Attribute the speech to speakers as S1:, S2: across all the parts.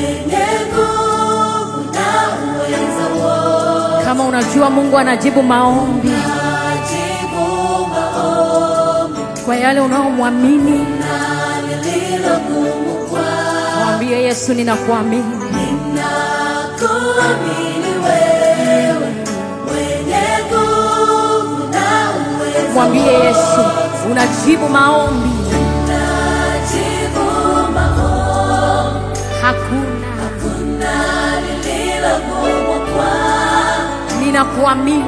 S1: Kama unajua Mungu anajibu maombi kwa yale unaomwamini, mwambie Yesu, ninakuamini. Mwambie Yesu, unajibu maombi. Hakuna lililo gumu kwako. Ninakuamini.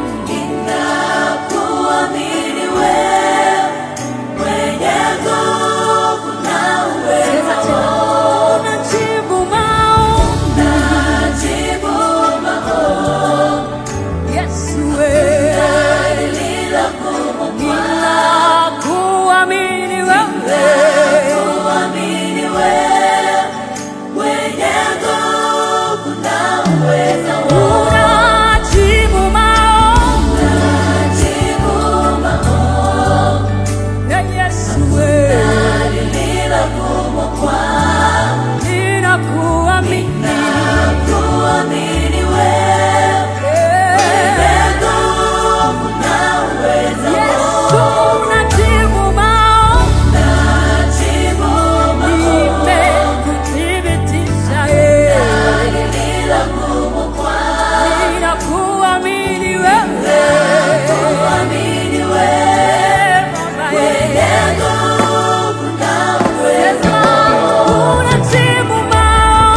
S1: Ninakuamini wewe, mwenye nguvu na uwezo. Unajibu maombi. Unajibu maombi. Yesu wewe, lililo gumu kwako. Ninakuamini wewe. Ninakuamini wewe, mwenye nguvu na uwezo. Unajibu maombi. Unajibu maombi. Yesu wewe, lililo gumu kwako. Ninakuamini. Ninakuamini wewe, mwenye nguvu na uwezo. Yesu unajibu maombi. Unajibu maombi. Nimekuthibitisha lililo gumu kwako. Ninakuamini wewe. Ninakuamini wewe, mwenye nguvu na uwezo. Unajibu maombi.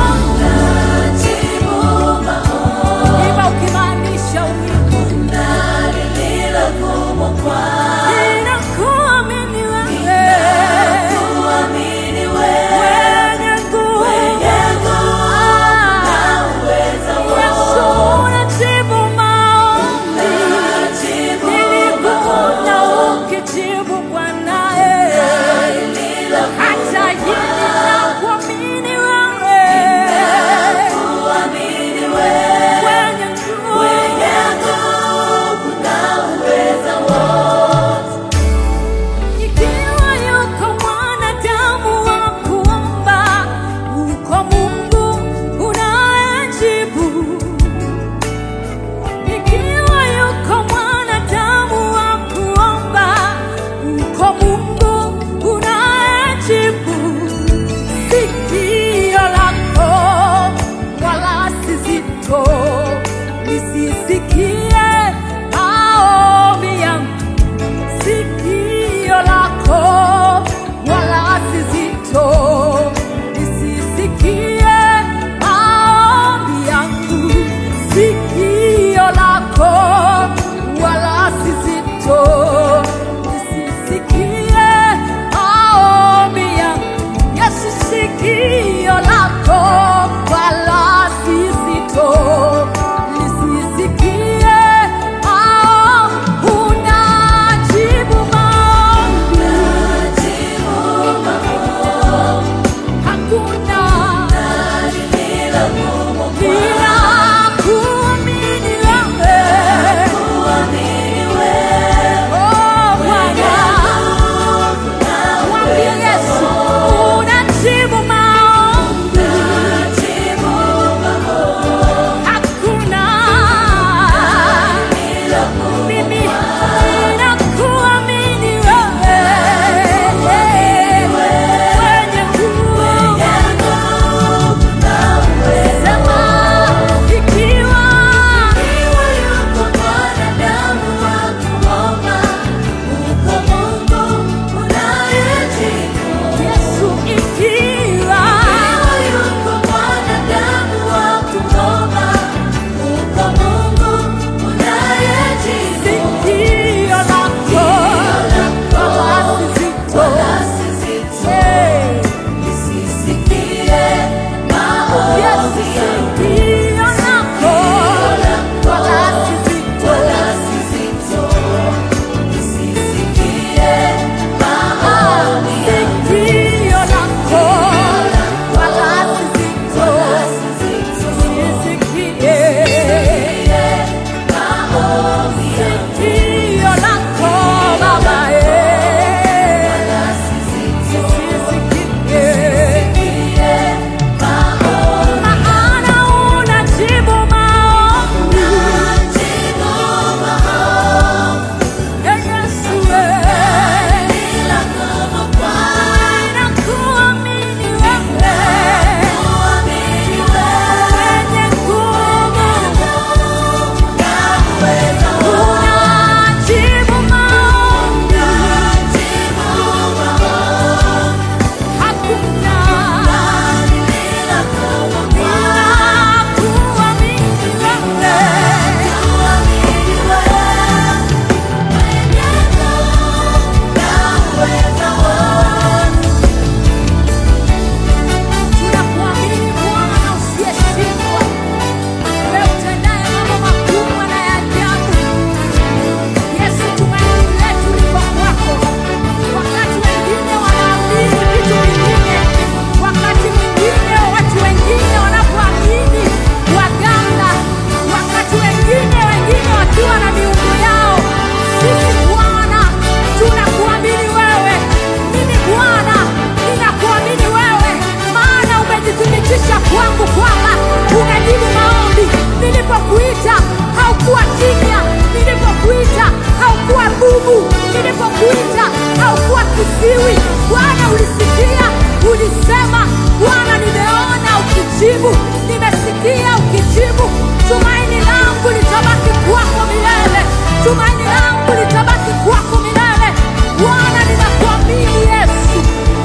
S1: ukijibu, nimesikia ukijibu. Tumaini langu litabaki kwako milele, tumaini langu litabaki kwako milele. Bwana, ninakuamini Yesu.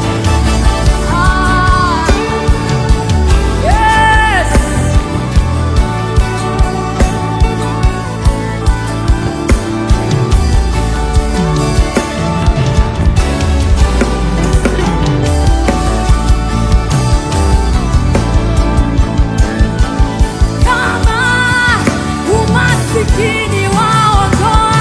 S1: Yes. Umasikini waondoa,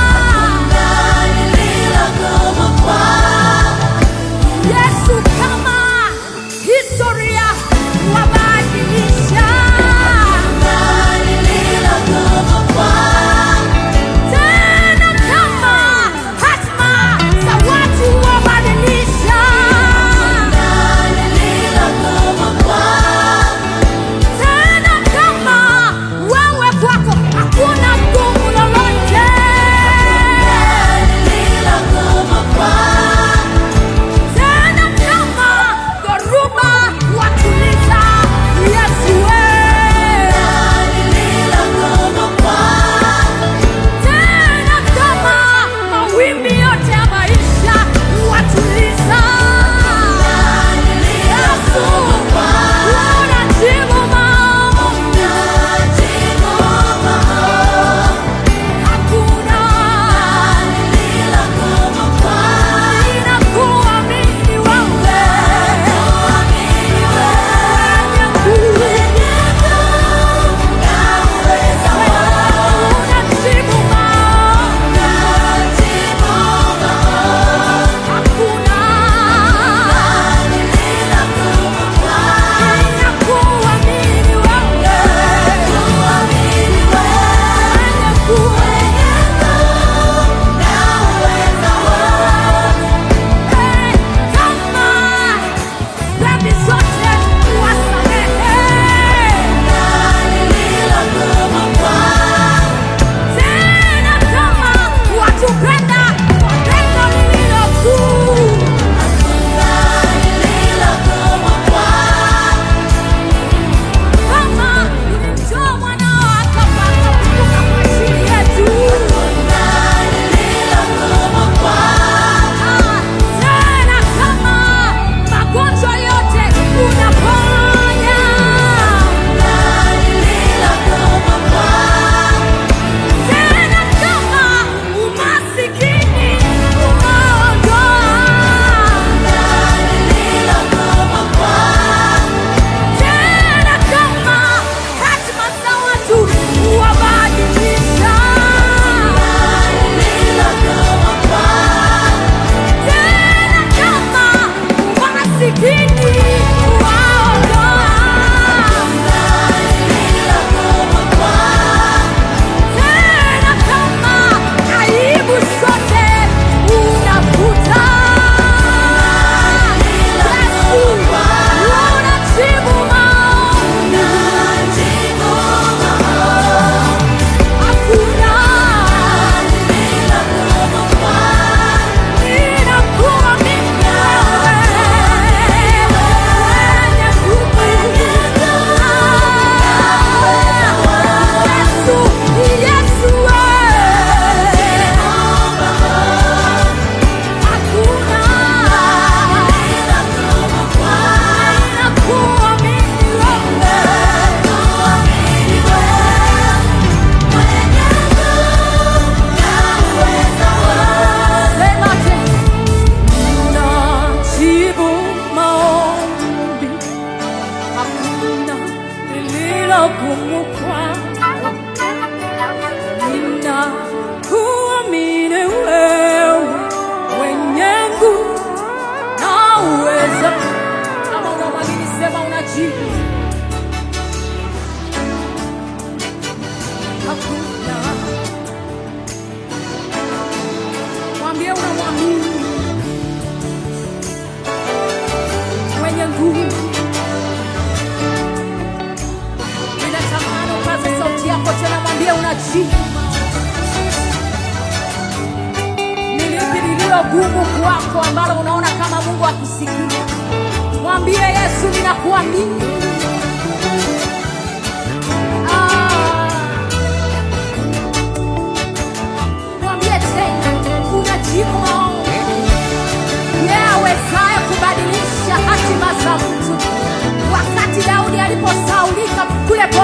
S1: Yesu kama historia wabadilisha, tena kama hatima za watu wabadilisha, tena kama wewe kwako hakuna gumu lolote, tena kama dhoruba watuliza. Yesu tena kama mawimbi yote ya maisha watuliza. Yesu unajibu maombi, hakuna ninakuamini wewe, unajibu maombi, hakuna ninakuamini wewe, kama dhambi zote wasamehe, tena kama watupenda kwa pendo lililo kuu, kama ulimtoa mwanao akapata kufa kwa ajili yetu, tena kama magonjwa yote unaponya, tena kama umasikini unaondoa, tena kama hatima za watu wabadilisha, tena kama umasikini waondoa, tena kama aibu zote unafuta. Yesu unajibu maombi, hakuna ninakuamini wewe, mwenye nguvu. Yesu hakuna ninakuamini wewe, sema tena, unajibu maombi, hakuna lililo gumu kwako, ninakuamini wewe, mwenye nguvu na uweza. Kama unamwamini sema unajibu, hakuna. Mwambie unamwamini, mwenye nguvu. Ninatamani upaze sauti yako tena, mwambie unajibu. Ni lipi lililo gumu kwako ambalo unaona kama Mungu akusikia? Mwambie Yesu, ninakuamini.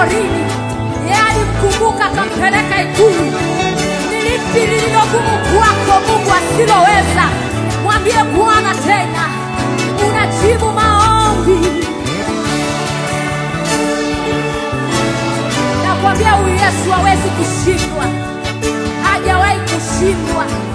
S1: porini, yeye alimkumbuka akampeleka ikulu. Ni lipi lililogumu kwako Mungu asiloweza? Mwambie Bwana tena, unajibu maombi. Nakwambia huyu Yesu hawezi kushindwa, hajawahi kushindwa.